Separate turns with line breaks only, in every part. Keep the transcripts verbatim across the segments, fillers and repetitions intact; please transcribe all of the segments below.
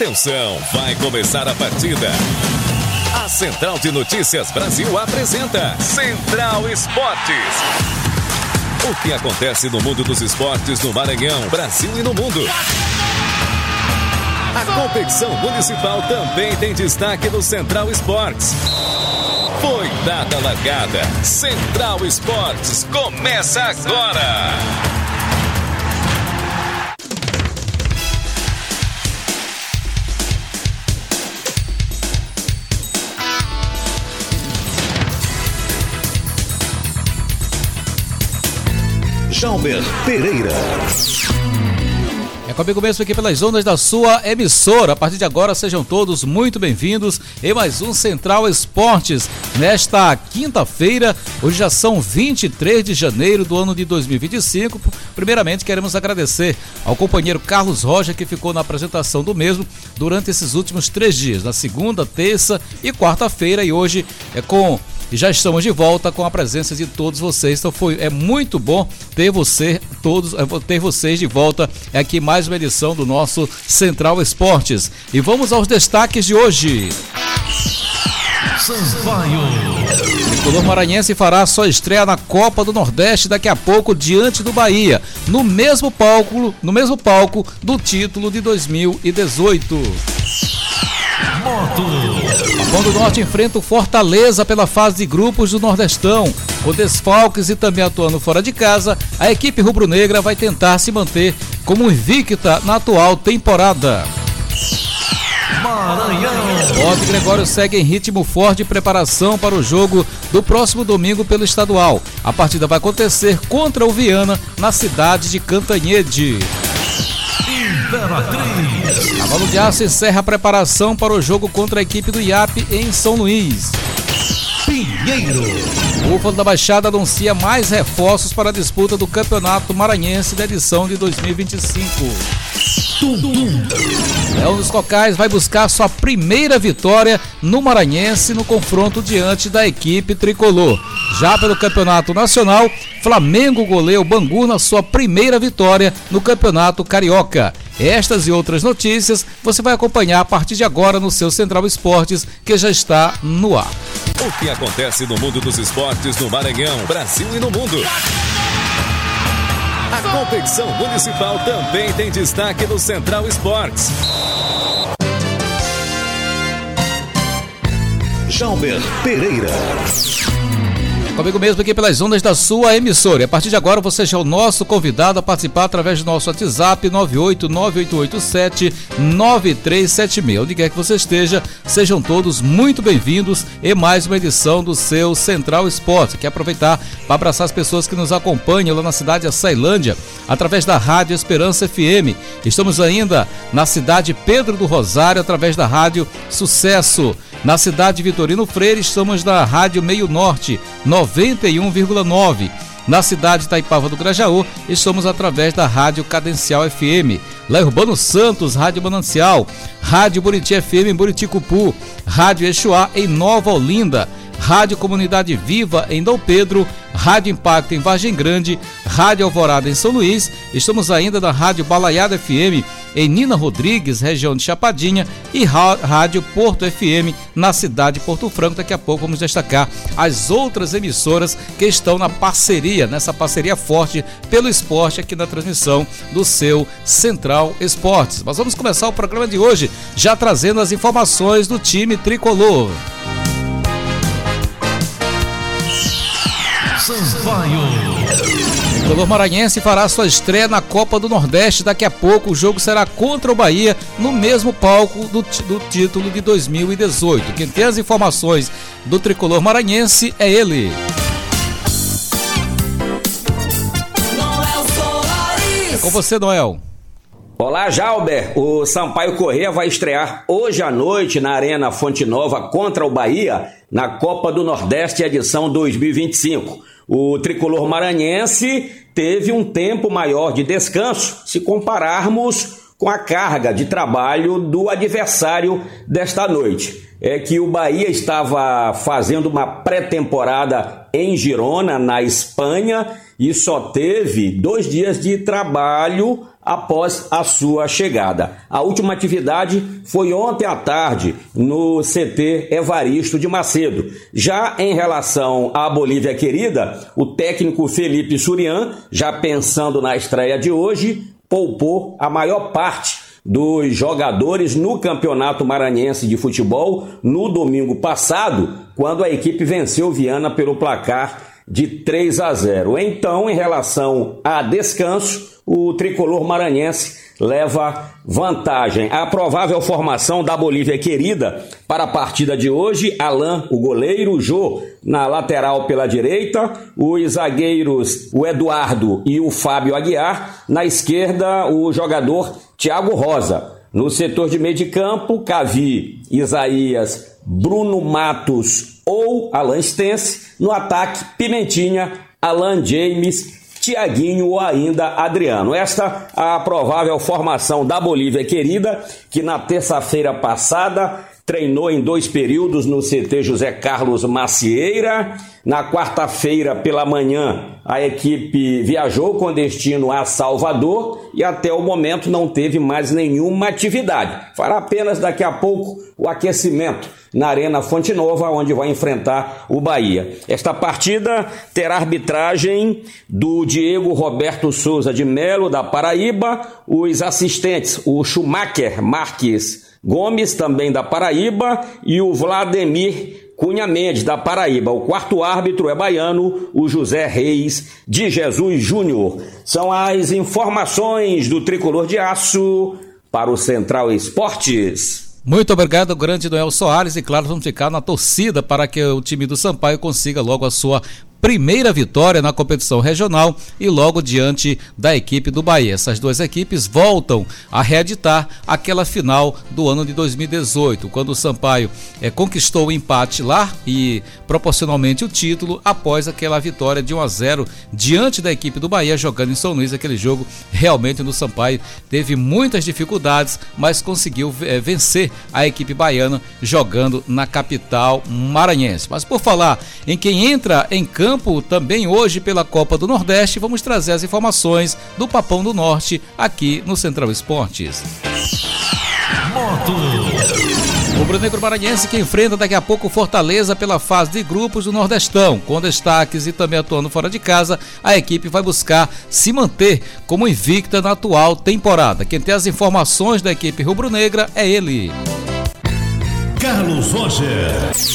Atenção, vai começar a partida. A Central de Notícias Brasil apresenta Central Esportes. O que acontece no mundo dos esportes no Maranhão, Brasil e no mundo. A competição municipal também tem destaque no Central Esportes. Foi dada a largada. Central Esportes começa agora.
Jalber Pereira.
É comigo mesmo aqui pelas ondas da sua emissora. A partir de agora, sejam todos muito bem-vindos em mais um Central Esportes. Nesta quinta-feira, hoje já são vinte e três de janeiro do ano de dois mil e vinte e cinco. Primeiramente, queremos agradecer ao companheiro Carlos Rocha, que ficou na apresentação do mesmo durante esses últimos três dias, na segunda, terça e quarta-feira. E hoje é com... E já estamos de volta com a presença de todos vocês. Então foi, é muito bom ter você, todos, ter vocês de volta aqui mais uma edição do nosso Central Esportes. E vamos aos destaques de hoje.
Sampaio.
O tricolor maranhense fará sua estreia na Copa do Nordeste daqui a pouco diante do Bahia, no mesmo palco, no mesmo palco do título de dois mil e dezoito.
Moto.
A Pão do Norte enfrenta o Fortaleza pela fase de grupos do Nordestão. Com desfalques e também atuando fora de casa, a equipe rubro-negra vai tentar se manter como invicta na atual temporada.
Maranhão.
O Otto Gregório segue em ritmo forte de preparação para o jogo do próximo domingo pelo estadual. A partida vai acontecer contra o Viana na cidade de Cantanhede. A Valo de Aço encerra a preparação para o jogo contra a equipe do I A P em São Luís.
Pinheiro.
O Búfalo da Baixada anuncia mais reforços para a disputa do Campeonato Maranhense da edição de dois mil e vinte e cinco. Leão dos Cocais vai buscar sua primeira vitória no Maranhense no confronto diante da equipe tricolor. Já pelo Campeonato Nacional, Flamengo goleia o Bangu na sua primeira vitória no Campeonato Carioca. Estas e outras notícias você vai acompanhar a partir de agora no seu Central Esportes, que já está no ar.
O que acontece no mundo dos esportes no Maranhão, Brasil e no mundo. A competição municipal também tem destaque no Central Esportes.
Jalber Pereira.
Comigo mesmo aqui pelas ondas da sua emissora. E a partir de agora você já é o nosso convidado a participar através do nosso WhatsApp nove oito nove oito oito sete nove três sete seis. Onde quer que você esteja, sejam todos muito bem-vindos em mais uma edição do seu Central Esportes. Quero aproveitar para abraçar as pessoas que nos acompanham lá na cidade de Açailândia, através da Rádio Esperança F M. Estamos ainda na cidade Pedro do Rosário, através da Rádio Sucesso. Na cidade de Vitorino Freire, estamos na Rádio Meio Norte, noventa e um vírgula nove. Na cidade de Itaipava do Grajaú, estamos através da Rádio Cadencial F M. Lá em Urbano Santos, Rádio Manancial. Rádio Buriti F M em Buriticupu. Rádio Exuá em Nova Olinda. Rádio Comunidade Viva em Dom Pedro, Rádio Impacto em Vargem Grande, Rádio Alvorada em São Luís. Estamos ainda na Rádio Balaiada F M em Nina Rodrigues, região de Chapadinha, e Rádio Porto F M na cidade de Porto Franco. Daqui a pouco vamos destacar as outras emissoras que estão na parceria, nessa parceria forte pelo esporte aqui na transmissão do seu Central Esportes. Mas vamos começar o programa de hoje já trazendo as informações do time tricolor.
Sampaio.
O tricolor maranhense fará sua estreia na Copa do Nordeste. Daqui a pouco o jogo será contra o Bahia no mesmo palco do, do título de dois mil e dezoito. Quem tem as informações do tricolor maranhense é ele. É com você, Noel.
Olá, Jalber. O Sampaio Corrêa vai estrear hoje à noite na Arena Fonte Nova contra o Bahia na Copa do Nordeste edição dois mil e vinte e cinco. O tricolor maranhense teve um tempo maior de descanso se compararmos com a carga de trabalho do adversário desta noite. É que o Bahia estava fazendo uma pré-temporada em Girona, na Espanha, e só teve dois dias de trabalho após a sua chegada. A última atividade foi ontem à tarde no C T Evaristo de Macedo. Já em relação à Bolívia Querida, o técnico Felipe Surian, já pensando na estreia de hoje, poupou a maior parte dos jogadores no Campeonato Maranhense de Futebol no domingo passado, quando a equipe venceu Viana pelo placar de três a zero. Então, em relação a descanso, o tricolor maranhense leva vantagem. A provável formação da Bolívia Querida para a partida de hoje: Alain, o goleiro, Jô na lateral pela direita, os zagueiros, o Eduardo e o Fábio Aguiar, na esquerda o jogador Thiago Rosa. No setor de meio de campo, Cavi, Isaías, Bruno Matos ou Alan Stense. No ataque, Pimentinha, Alan James, Tiaguinho ou ainda Adriano. Esta a provável formação da Bolívia Querida, que na terça-feira passada treinou em dois períodos no C T José Carlos Macieira. Na quarta-feira pela manhã, a equipe viajou com destino a Salvador e até o momento não teve mais nenhuma atividade. Fará apenas daqui a pouco o aquecimento na Arena Fonte Nova, onde vai enfrentar o Bahia. Esta partida terá arbitragem do Diego Roberto Souza de Melo, da Paraíba, os assistentes, o Schumacher Marques Gomes, também da Paraíba, e o Vladimir Cunha Mendes, da Paraíba. O quarto árbitro é baiano, o José Reis de Jesus Júnior. São as informações do Tricolor de Aço para o Central Esportes.
Muito obrigado, grande Noel Soares, e claro, vamos ficar na torcida para que o time do Sampaio consiga logo a sua primeira vitória na competição regional e logo diante da equipe do Bahia. Essas duas equipes voltam a reeditar aquela final do ano de dois mil e dezoito, quando o Sampaio é, conquistou o empate lá e proporcionalmente o título após aquela vitória de um a zero diante da equipe do Bahia jogando em São Luís. Aquele jogo realmente no Sampaio teve muitas dificuldades, mas conseguiu é, vencer a equipe baiana jogando na capital maranhense. Mas por falar em quem entra em campo também hoje pela Copa do Nordeste, vamos trazer as informações do Papão do Norte aqui no Central Esportes.
Moto.
O rubro-negro maranhense que enfrenta daqui a pouco Fortaleza pela fase de grupos do Nordestão. Com destaques e também atuando fora de casa, a equipe vai buscar se manter como invicta na atual temporada. Quem tem as informações da equipe rubro-negra é ele,
Carlos Roger.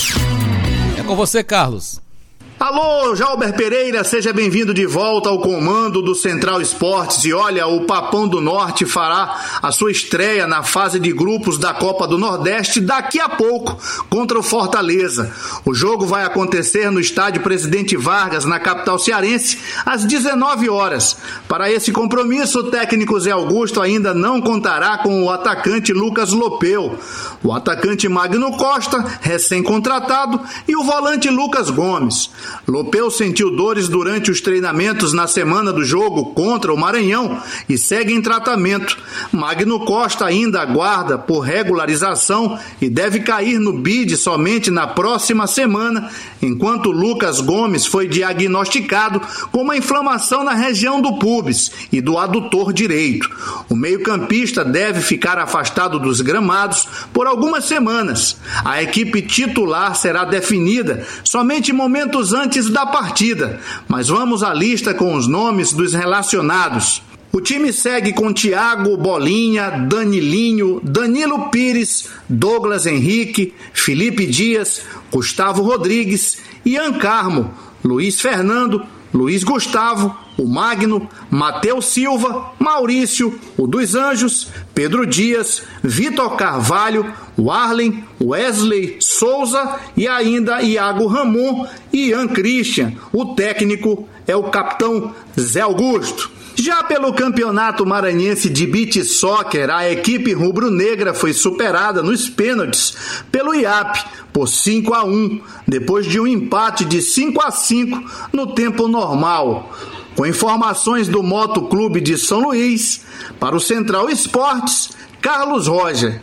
É com você, Carlos.
Alô, Jalber Pereira, seja bem-vindo de volta ao comando do Central Esportes. E olha, o Papão do Norte fará a sua estreia na fase de grupos da Copa do Nordeste daqui a pouco contra o Fortaleza. O jogo vai acontecer no estádio Presidente Vargas, na capital cearense, às dezenove horas. Para esse compromisso, o técnico Zé Augusto ainda não contará com o atacante Lucas Lopeu, o atacante Magno Costa, recém-contratado, e o volante Lucas Gomes. Lopeu sentiu dores durante os treinamentos na semana do jogo contra o Maranhão e segue em tratamento. Magno Costa ainda aguarda por regularização e deve cair no B I D somente na próxima semana, enquanto Lucas Gomes foi diagnosticado com uma inflamação na região do púbis e do adutor direito. O meio-campista deve ficar afastado dos gramados por algumas semanas. A equipe titular será definida somente momentos antes da partida, mas vamos à lista com os nomes dos relacionados. O time segue com Thiago, Bolinha, Danilinho, Danilo Pires, Douglas Henrique, Felipe Dias, Gustavo Rodrigues, Ian Carmo, Luiz Fernando, Luiz Gustavo, o Magno, Matheus Silva, Maurício, o dos Anjos, Pedro Dias, Vitor Carvalho, Warlen, Wesley Souza e ainda Iago Ramon e Ian Christian. O técnico é o capitão Zé Augusto. Já pelo Campeonato Maranhense de Beach Soccer, a equipe rubro-negra foi superada nos pênaltis pelo I A P por cinco a um, depois de um empate de cinco a cinco no tempo normal. Com informações do Moto Clube de São Luís, para o Central Esportes, Carlos Roger.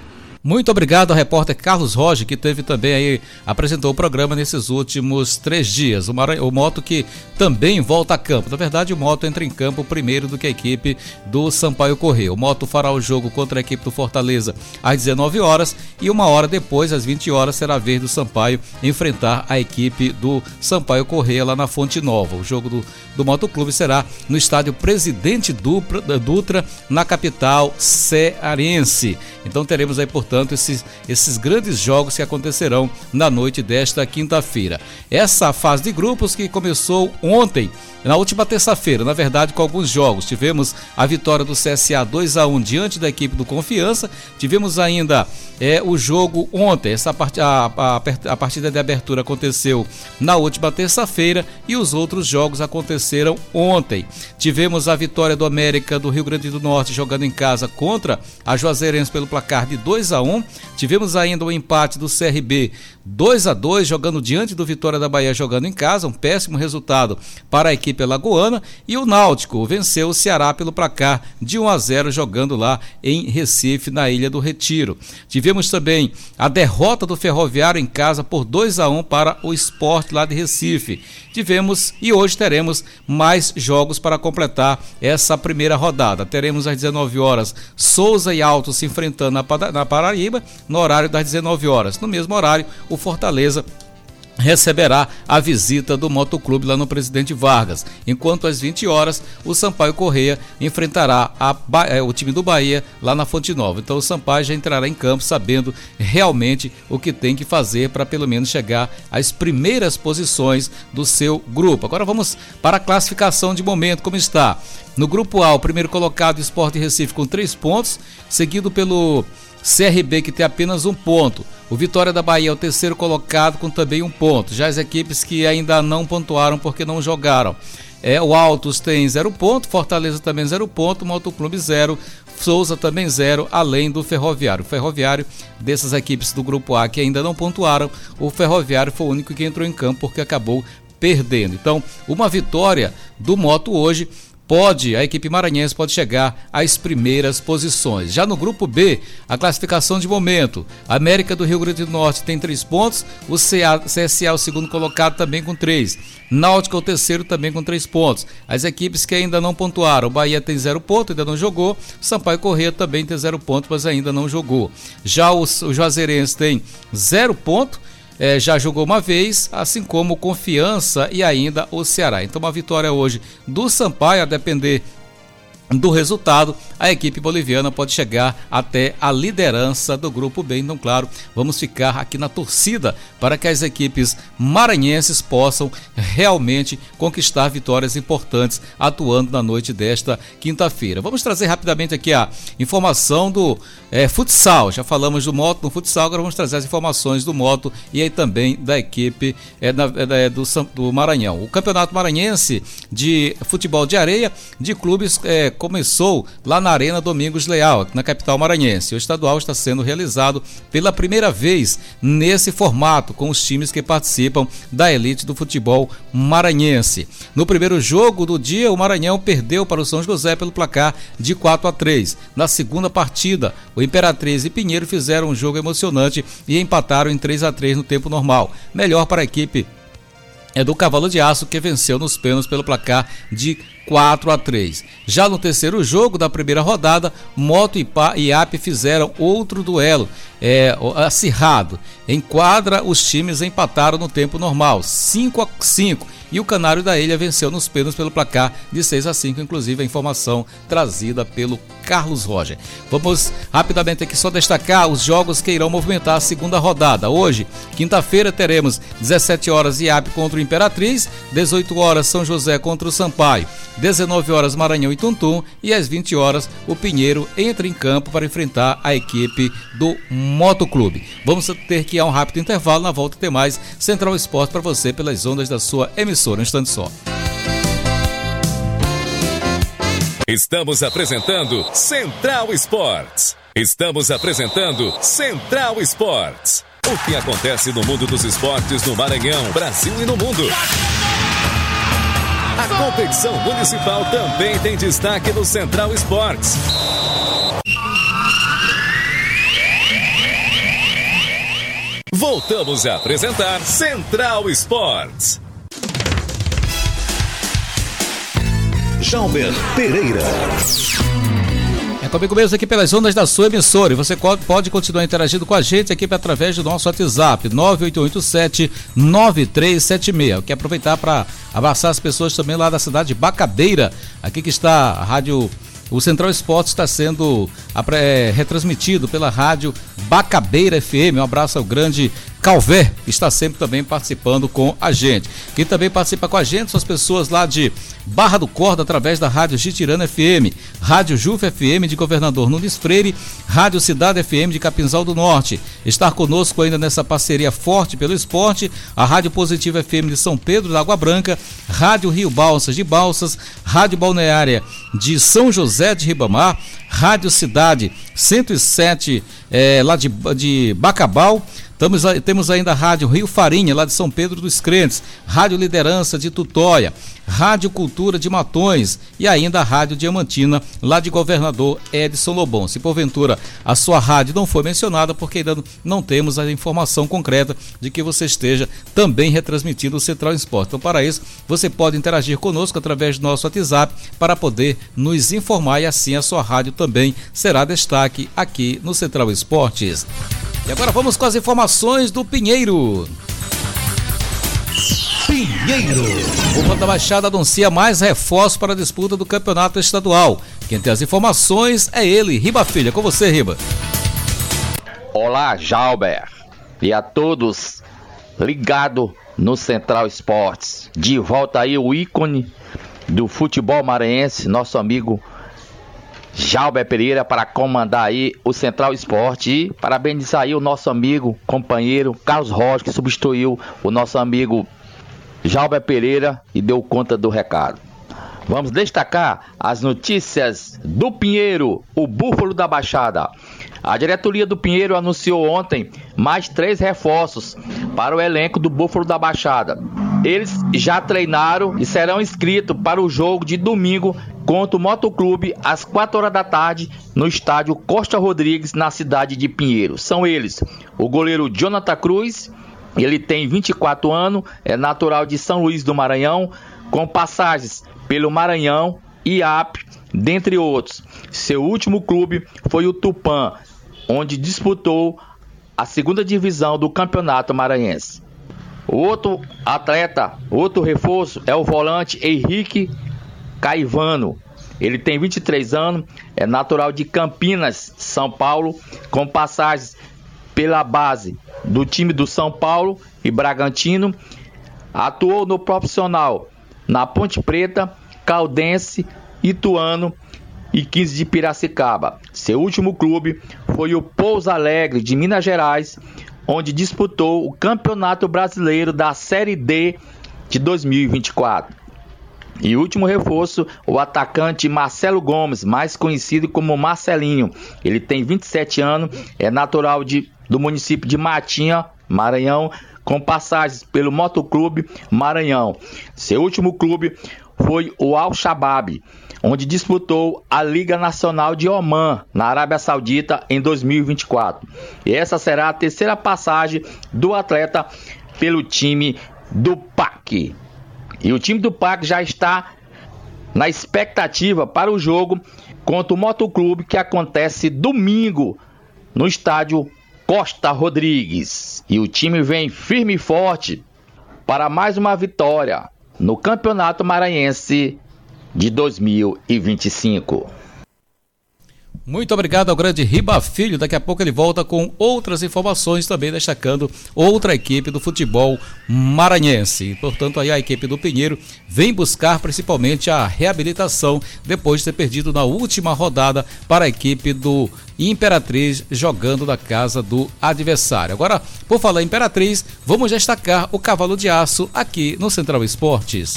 Muito obrigado ao repórter Carlos Roger, que teve também aí, apresentou o programa nesses últimos três dias. O, Maranhão, o Moto que também volta a campo. Na verdade, o Moto entra em campo primeiro do que a equipe do Sampaio Corrêa. O Moto fará o jogo contra a equipe do Fortaleza às dezenove horas e uma hora depois, às vinte horas, será a vez do Sampaio enfrentar a equipe do Sampaio Corrêa lá na Fonte Nova. O jogo do, do Moto Clube será no estádio Presidente Dutra, Dutra, na capital cearense. Então teremos aí, portanto, esses, esses grandes jogos que acontecerão na noite desta quinta-feira. Essa fase de grupos que começou ontem, na última terça-feira, na verdade, com alguns jogos. Tivemos a vitória do C S A dois a um diante da equipe do Confiança. Tivemos ainda é, o jogo ontem. Essa part... a, a, a partida de abertura aconteceu na última terça-feira e os outros jogos aconteceram ontem. Tivemos a vitória do América do Rio Grande do Norte jogando em casa contra a Juazeirense pelo placar de dois a um. Tivemos ainda o empate do C R B dois a dois, jogando diante do Vitória da Bahia, jogando em casa, um péssimo resultado para a equipe alagoana, e o Náutico venceu o Ceará pelo placar de um a zero, jogando lá em Recife, na Ilha do Retiro. Tivemos também a derrota do Ferroviário em casa por dois a um para o Sport lá de Recife. Tivemos e hoje teremos mais jogos para completar essa primeira rodada. Teremos às dezenove horas Souza e Alto se enfrentando na Paraíba, no horário das dezenove horas. No mesmo horário, o Fortaleza receberá a visita do Motoclube lá no Presidente Vargas, enquanto às vinte horas o Sampaio Corrêa enfrentará a, o time do Bahia lá na Fonte Nova. Então o Sampaio já entrará em campo sabendo realmente o que tem que fazer para pelo menos chegar às primeiras posições do seu grupo. Agora vamos para a classificação de momento, como está. No grupo A, o primeiro colocado, Sport Recife, com três pontos, seguido pelo C R B, que tem apenas um ponto. O Vitória da Bahia é o terceiro colocado com também um ponto. Já as equipes que ainda não pontuaram porque não jogaram. É, o Altos tem zero ponto, Fortaleza também zero ponto, Motoclube zero, Souza também zero, além do Ferroviário. O Ferroviário, dessas equipes do grupo A que ainda não pontuaram, o Ferroviário foi o único que entrou em campo porque acabou perdendo. Então, uma vitória do Moto hoje pode, a equipe maranhense pode chegar às primeiras posições. Já no grupo B, a classificação de momento, a América do Rio Grande do Norte tem três pontos, o C S A o segundo colocado também com três, Náutico o terceiro também com três pontos. As equipes que ainda não pontuaram, o Bahia tem zero ponto, ainda não jogou, Sampaio Corrêa também tem zero ponto, mas ainda não jogou. Já o, o Juazeirense tem zero ponto, É, já jogou uma vez, assim como Confiança e ainda o Ceará. Então uma vitória hoje do Sampaio, a depender do resultado, a equipe boliviana pode chegar até a liderança do grupo B. Então, claro, vamos ficar aqui na torcida para que as equipes maranhenses possam realmente conquistar vitórias importantes atuando na noite desta quinta-feira. Vamos trazer rapidamente aqui a informação do é, futsal. Já falamos do Moto no futsal, agora vamos trazer as informações do Moto e aí também da equipe é, da, é, do, do Maranhão. O Campeonato Maranhense de Futebol de Areia de clubes é, começou lá na Arena Domingos Leal, na capital maranhense. O estadual está sendo realizado pela primeira vez nesse formato, com os times que participam da elite do futebol maranhense. No primeiro jogo do dia, o Maranhão perdeu para o São José pelo placar de quatro a três. Na segunda partida, o Imperatriz e Pinheiro fizeram um jogo emocionante e empataram em três a três no tempo normal. Melhor para a equipe é do Cavalo de Aço, que venceu nos pênaltis pelo placar de quatro a três. Já no terceiro jogo da primeira rodada, Moto e I A P fizeram outro duelo é, acirrado. Em quadra, os times empataram no tempo normal, cinco a cinco, e o Canário da Ilha venceu nos pênaltis pelo placar de seis a cinco, inclusive a informação trazida pelo Carlos Roger. Vamos rapidamente aqui só destacar os jogos que irão movimentar a segunda rodada. Hoje, quinta-feira, teremos dezessete horas I A P contra o Imperatriz, dezoito horas São José contra o Sampaio, dezenove horas Maranhão e Tuntum, e às vinte horas o Pinheiro entra em campo para enfrentar a equipe do Motoclube. Vamos ter que ir a um rápido intervalo, na volta tem mais Central Esporte para você pelas ondas da sua emissora. Um instante só.
Estamos apresentando Central Esportes. Estamos apresentando Central Esportes. O que acontece no mundo dos esportes no Maranhão, Brasil e no mundo. A competição municipal também tem destaque no Central Esportes. Voltamos a apresentar Central Esportes.
Jalber Pereira.
É comigo mesmo aqui pelas ondas da sua emissora. E você pode continuar interagindo com a gente aqui através do nosso WhatsApp, nove oito oito sete, nove três sete seis. Eu quero aproveitar para abraçar as pessoas também lá da cidade de Bacabeira, aqui que está a rádio. O Central Esportes está sendo é, retransmitido pela rádio Bacabeira F M. Um abraço ao grande Calvé, que está sempre também participando com a gente. Quem também participa com a gente são as pessoas lá de Barra do Corda, através da rádio Gitirana F M, rádio Juf F M de Governador Nunes Freire, rádio Cidade F M de Capinzal do Norte. Estar conosco ainda nessa parceria forte pelo esporte, a rádio Positiva F M de São Pedro da Água Branca, rádio Rio Balsas de Balsas, rádio Balneária de São José de Ribamar, rádio Cidade cento e sete é, lá de, de Bacabal. Temos, temos ainda a rádio Rio Farinha, lá de São Pedro dos Crentes, rádio Liderança de Tutóia, rádio Cultura de Matões e ainda a rádio Diamantina, lá de Governador Edson Lobão. Se porventura a sua rádio não foi mencionada, porque ainda não temos a informação concreta de que você esteja também retransmitindo o Central Esporte. Então, para isso, você pode interagir conosco através do nosso WhatsApp para poder nos informar, e assim a sua rádio também será destaque aqui no Central Esportes. E agora vamos com as informações do Pinheiro.
Pinheiro.
O Ponta da Baixada anuncia mais reforços para a disputa do campeonato estadual. Quem tem as informações é ele, Riba Filho. Com você, Riba.
Olá, Jalber. E a todos ligado no Central Esportes. De volta aí o ícone do futebol maranhense, nosso amigo Jalber Pereira, para comandar aí o Central Esporte, e parabenizar aí o nosso amigo, companheiro Carlos Rocha, que substituiu o nosso amigo Jalber Pereira e deu conta do recado. Vamos destacar as notícias do Pinheiro, o Búfalo da Baixada. A diretoria do Pinheiro anunciou ontem mais três reforços para o elenco do Búfalo da Baixada. Eles já treinaram e serão inscritos para o jogo de domingo contra o Motoclube às quatro horas da tarde no estádio Costa Rodrigues, na cidade de Pinheiro. São eles o goleiro Jonathan Cruz, ele tem vinte e quatro anos, é natural de São Luís do Maranhão, com passagens pelo Maranhão e A P, dentre outros. Seu último clube foi o Tupã, onde disputou a segunda divisão do Campeonato Maranhense. O outro atleta, outro reforço, é o volante Henrique Caivano. Ele tem vinte e três anos, é natural de Campinas, São Paulo, com passagens pela base do time do São Paulo e Bragantino. Atuou no profissional na Ponte Preta, Caldense, Ituano e quinze de Piracicaba. Seu último clube foi o Pouso Alegre de Minas Gerais, onde disputou o Campeonato Brasileiro da Série D de dois mil e vinte e quatro. E último reforço, o atacante Marcelo Gomes, mais conhecido como Marcelinho. Ele tem vinte e sete anos, é natural de, do município de Matinha, Maranhão, com passagens pelo Motoclube Maranhão. Seu último clube foi o Al-Shabaab, onde disputou a Liga Nacional de Oman, na Arábia Saudita, em dois mil e vinte e quatro. E essa será a terceira passagem do atleta pelo time do P A C. E o time do P A C já está na expectativa para o jogo contra o Motoclube, que acontece domingo no estádio Costa Rodrigues. E o time vem firme e forte para mais uma vitória no Campeonato Maranhense de dois mil e vinte e cinco.
Muito obrigado ao grande Riba Filho. Daqui a pouco ele volta com outras informações, também destacando outra equipe do futebol maranhense. Portanto, aí a equipe do Pinheiro vem buscar principalmente a reabilitação depois de ter perdido na última rodada para a equipe do Imperatriz, jogando na casa do adversário. Agora, por falar em Imperatriz, vamos destacar o Cavalo de Aço aqui no Central Esportes.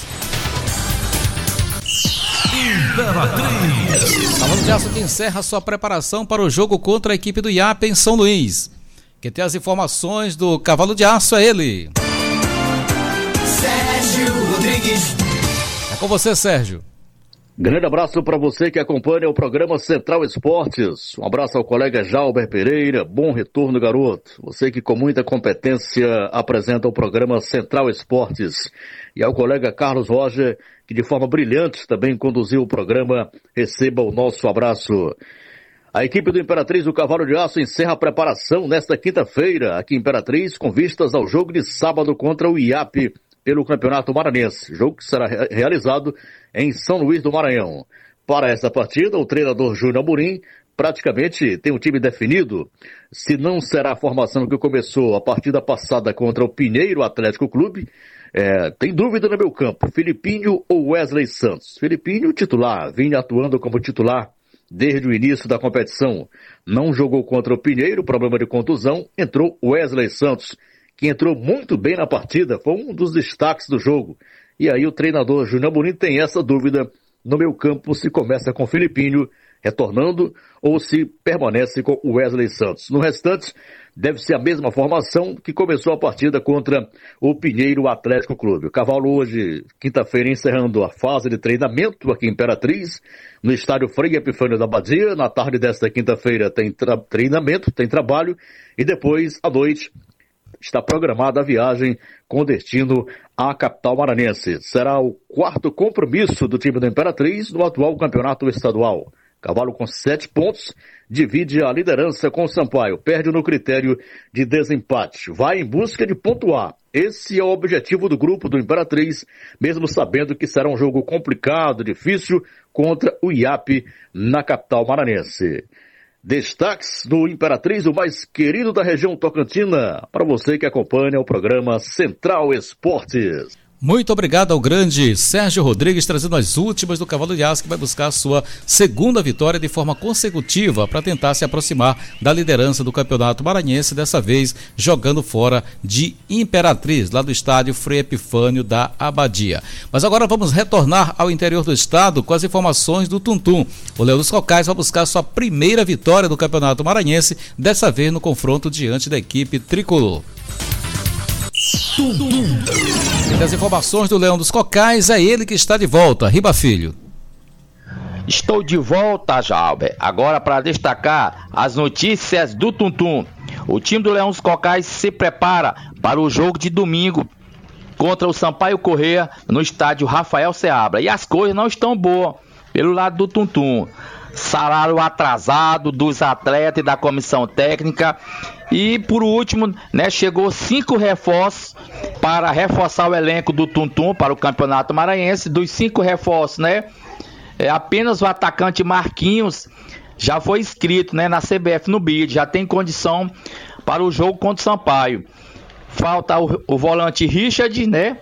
Imperatriz. Cavalo de Aço que encerra sua preparação para o jogo contra a equipe do I A P em São Luís. Quem tem as informações do Cavalo de Aço é ele,
Sérgio Rodrigues.
É com você, Sérgio.
Grande abraço para você que acompanha o programa Central Esportes. Um abraço ao colega Jalber Pereira. Bom retorno, garoto. Você que com muita competência apresenta o programa Central Esportes. E ao colega Carlos Roger, que de forma brilhante também conduziu o programa. Receba o nosso abraço. A equipe do Imperatriz do Cavalo de Aço encerra a preparação nesta quinta-feira, aqui em Imperatriz, com vistas ao jogo de sábado contra o I A P pelo Campeonato Maranhense. Jogo que será re- realizado em São Luís do Maranhão. Para essa partida, o treinador Júnior Amorim praticamente tem o time definido. Se não será a formação que começou a partida passada contra o Pinheiro Atlético Clube, é, tem dúvida no meu campo, Filipinho ou Wesley Santos. Filipinho, titular, vinha atuando como titular desde o início da competição. Não jogou contra o Pinheiro, problema de contusão, entrou Wesley Santos, que entrou muito bem na partida, foi um dos destaques do jogo. E aí o treinador Júnior Amorim tem essa dúvida no meu campo, se começa com o Filipinho retornando ou se permanece com o Wesley Santos. No restante, deve ser a mesma formação que começou a partida contra o Pinheiro Atlético Clube. O Cavalo hoje, quinta-feira, encerrando a fase de treinamento aqui em Imperatriz, no estádio Frei Epifânio da Badia. Na tarde desta quinta-feira tem tra- treinamento, tem trabalho, e depois, à noite, está programada a viagem com destino à capital maranhense. Será o quarto compromisso do time do Imperatriz no atual campeonato estadual. Cavalo com sete pontos, divide a liderança com o Sampaio, perde no critério de desempate. Vai em busca de pontuar. Esse é o objetivo do grupo do Imperatriz, mesmo sabendo que será um jogo complicado, difícil, contra o I A P na capital maranhense. Destaques do Imperatriz, o mais querido da região tocantina, para você que acompanha o programa Central Esportes.
Muito obrigado ao grande Sérgio Rodrigues, trazendo as últimas do Cavalo de Aço, que vai buscar a sua segunda vitória de forma consecutiva para tentar se aproximar da liderança do Campeonato Maranhense, dessa vez jogando fora de Imperatriz, lá do estádio Frei Epifânio da Abadia. Mas agora vamos retornar ao interior do estado com as informações do Tuntum. O Leão dos Cocais vai buscar sua primeira vitória do Campeonato Maranhense, dessa vez no confronto diante da equipe tricolor. E das informações do Leão dos Cocais, é ele que está de volta. Riba Filho.
Estou de volta, Jalber. Agora para destacar as notícias do Tuntum. O time do Leão dos Cocais se prepara para o jogo de domingo contra o Sampaio Corrêa no estádio Rafael Seabra. E as coisas não estão boas pelo lado do Tuntum. Salário atrasado dos atletas e da comissão técnica. E por último, né, chegou cinco reforços para reforçar o elenco do Tuntum para o Campeonato Maranhense. Dos cinco reforços, né, é, apenas o atacante Marquinhos já foi inscrito, né, na C B F no B I D, já tem condição para o jogo contra o Sampaio. Falta o, o volante Richard, né,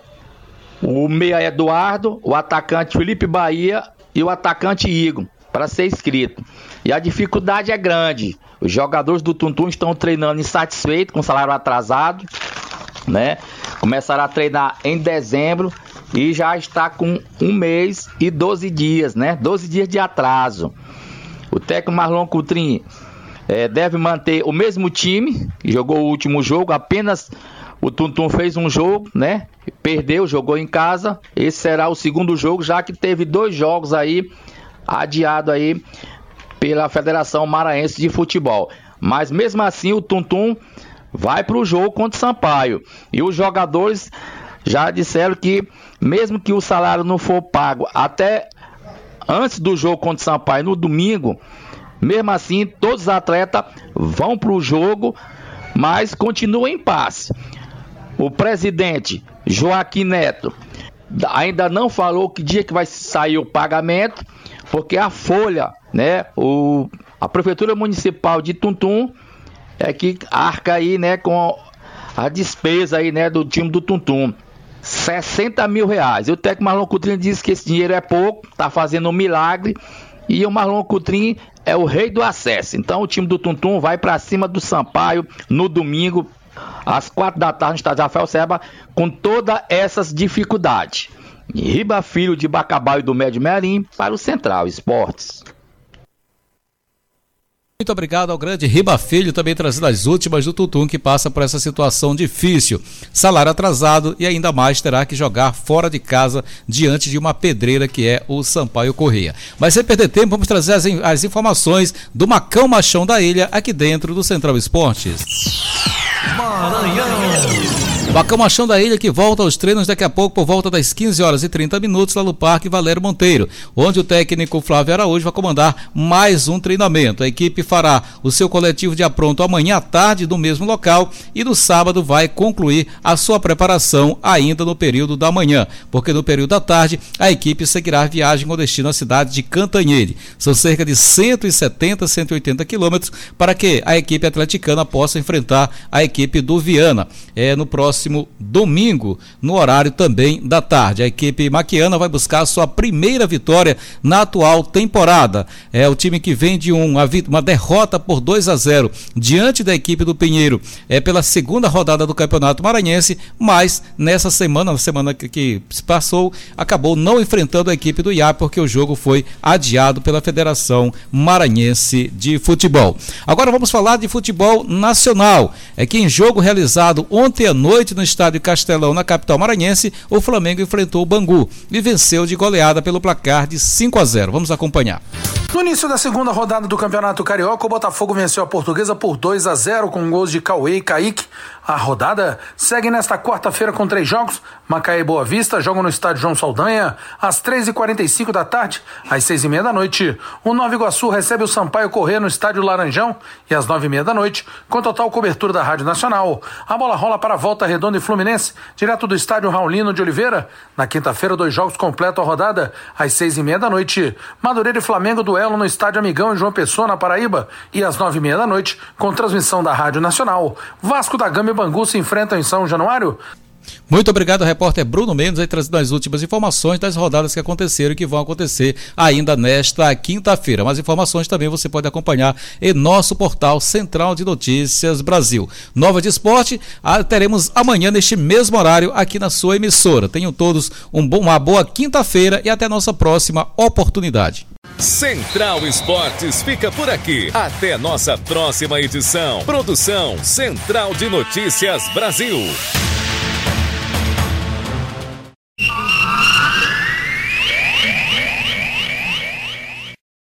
o meia Eduardo, o atacante Felipe Bahia e o atacante Igor para ser inscrito. E a dificuldade é grande. Os jogadores do Tuntum estão treinando insatisfeitos, com salário atrasado, né? Começaram a treinar em dezembro e já está com um mês e doze dias, né? doze dias de atraso. O técnico Marlon Coutrinho é, deve manter o mesmo time que jogou o último jogo, apenas o Tuntum fez um jogo, né? Perdeu, jogou em casa. Esse será o segundo jogo, já que teve dois jogos aí adiado aí pela Federação Maranhense de Futebol. Mas mesmo assim o Tuntum vai para o jogo contra o Sampaio. E os jogadores já disseram que mesmo que o salário não for pago até antes do jogo contra o Sampaio no domingo, mesmo assim todos os atletas vão para o jogo, mas continua em paz. O presidente Joaquim Neto ainda não falou que dia que vai sair o pagamento, porque a folha, né, o, a Prefeitura Municipal de Tuntum é que arca aí, né, com a despesa aí, né, do time do Tuntum. sessenta mil reais. E o técnico Marlon Coutrinho disse que esse dinheiro é pouco, tá fazendo um milagre, e o Marlon Coutrinho é o rei do acesso. Então o time do Tuntum vai para cima do Sampaio no domingo, às quatro da tarde, no estádio Rafael Seba, com todas essas dificuldades. Riba Filho de Bacabal e do Médio Merim para o Central Esportes.
Muito obrigado ao grande Riba Filho, também trazendo as últimas do Tutum, que passa por essa situação difícil. Salário atrasado e ainda mais terá que jogar fora de casa diante de uma pedreira que é o Sampaio Corrêa. Mas sem perder tempo, vamos trazer as, as informações do Macão Machão da Ilha aqui dentro do Central Esportes.
Maranhão.
Macão Machão da Ilha que volta aos treinos daqui a pouco por volta das quinze horas e trinta minutos lá no Parque Valério Monteiro, onde o técnico Flávio Araújo vai comandar mais um treinamento. A equipe fará o seu coletivo de apronto amanhã à tarde no mesmo local e no sábado vai concluir a sua preparação ainda no período da manhã, porque no período da tarde a equipe seguirá a viagem com destino à cidade de Cantanhede. São cerca de cento e setenta, cento e oitenta quilômetros para que a equipe atleticana possa enfrentar a equipe do Viana é, no próximo domingo, no horário também da tarde. A equipe maquiana vai buscar a sua primeira vitória na atual temporada. É o time que vem de um, uma, uma derrota por dois a zero diante da equipe do Pinheiro é pela segunda rodada do Campeonato Maranhense, mas nessa semana, na semana que, que se passou, acabou não enfrentando a equipe do I A P porque o jogo foi adiado pela Federação Maranhense de Futebol. Agora vamos falar de futebol nacional. É que em jogo realizado ontem à noite no estádio Castelão, na capital maranhense, o Flamengo enfrentou o Bangu e venceu de goleada pelo placar de cinco a zero. Vamos acompanhar.
No início da segunda rodada do Campeonato Carioca, o Botafogo venceu a Portuguesa por dois a zero com gols de Cauê e Kaique. A rodada segue nesta quarta-feira com três jogos. Macaé e Boa Vista jogam no estádio João Saldanha às três e quarenta e cinco da tarde. Às seis e meia da noite, o Nova Iguaçu recebe o Sampaio Corrêa no estádio Laranjão. E às nove e meia da noite, com total cobertura da Rádio Nacional, a bola rola para a Volta Redonda e Fluminense, direto do estádio Raulino de Oliveira. Na quinta-feira, dois jogos completam a rodada. Às seis e meia da noite, Madureira e Flamengo duelo no estádio Amigão em João Pessoa, na Paraíba. E às nove e meia da noite, com transmissão da Rádio Nacional, Vasco da Gama e Bangu se enfrentam em São Januário.
Muito obrigado ao repórter Bruno Mendes, aí trazendo as últimas informações das rodadas que aconteceram e que vão acontecer ainda nesta quinta-feira. Mais informações também você pode acompanhar em nosso portal Central de Notícias Brasil. Nova de Esporte, ah, teremos amanhã neste mesmo horário aqui na sua emissora. Tenham todos um bom, uma boa quinta-feira e até a nossa próxima oportunidade.
Central Esportes fica por aqui. Até nossa próxima edição. Produção Central de Notícias Brasil.